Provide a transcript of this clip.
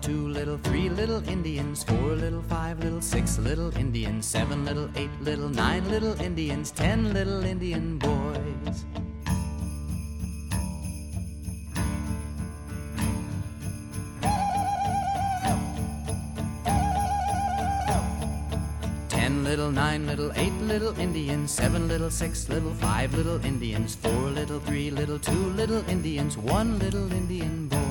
2 little, 3 little Indians, 4 little, 5 little, 6 little Indians, 7 little, 8 little, 9 little Indians, 10 little Indian boys. Little, 9 little, 8 little Indians, 7 little, 6 little, 5 little Indians, 4 little, 3 little, 2 little Indians, 1 little Indian boy.